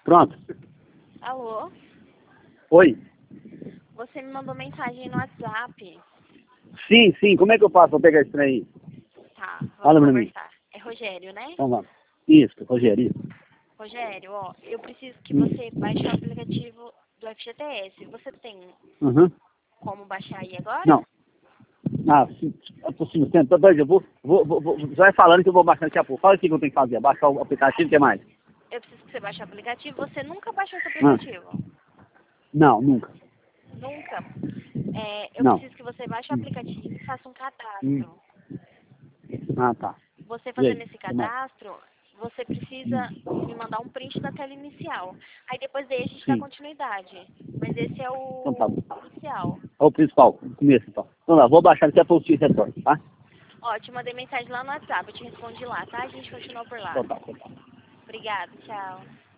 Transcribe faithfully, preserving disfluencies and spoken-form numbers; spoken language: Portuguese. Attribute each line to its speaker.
Speaker 1: Pronto.
Speaker 2: Alô?
Speaker 1: Oi.
Speaker 2: Você me mandou mensagem no WhatsApp.
Speaker 1: Sim, sim. Como é que eu faço pra pegar esse trem aí?
Speaker 2: Tá,
Speaker 1: Fala
Speaker 2: vamos
Speaker 1: pra mim.
Speaker 2: conversar. É Rogério, né?
Speaker 1: Então vamos. Isso, Rogério, isso.
Speaker 2: Rogério, ó, eu preciso que
Speaker 1: Hum.
Speaker 2: você baixe o aplicativo do F G T S. Você tem
Speaker 1: Uhum.
Speaker 2: como baixar aí agora?
Speaker 1: Não. Ah, sim. É possível. Tá doido? Eu vou, vou, vou, vou. Vai falando que eu vou baixar daqui a pouco. Fala o que eu tenho que fazer. Baixar o aplicativo, o que mais?
Speaker 2: Eu preciso que você baixe o aplicativo. Você nunca baixou esse
Speaker 1: Ah.
Speaker 2: aplicativo?
Speaker 1: Não, nunca.
Speaker 2: Nunca? É, eu
Speaker 1: Não.
Speaker 2: preciso que você baixe o
Speaker 1: Hum.
Speaker 2: aplicativo e faça um
Speaker 1: Hum.
Speaker 2: cadastro.
Speaker 1: Ah, tá.
Speaker 2: Você
Speaker 1: E aí?
Speaker 2: fazendo esse
Speaker 1: O que mais?
Speaker 2: cadastro, você precisa
Speaker 1: Hum.
Speaker 2: me mandar um print da tela inicial. Aí depois daí a gente dá
Speaker 1: Sim.
Speaker 2: continuidade. Mas esse é
Speaker 1: Então tá
Speaker 2: o
Speaker 1: bom.
Speaker 2: inicial.
Speaker 1: É o principal, o começo então. Então lá, vou baixar daqui a pouco e retorno, tá?
Speaker 2: Ó, te mandei mensagem lá no WhatsApp, eu te respondi lá, tá? A gente continua por lá.
Speaker 1: Então tá, então tá.
Speaker 2: Obrigada, tchau.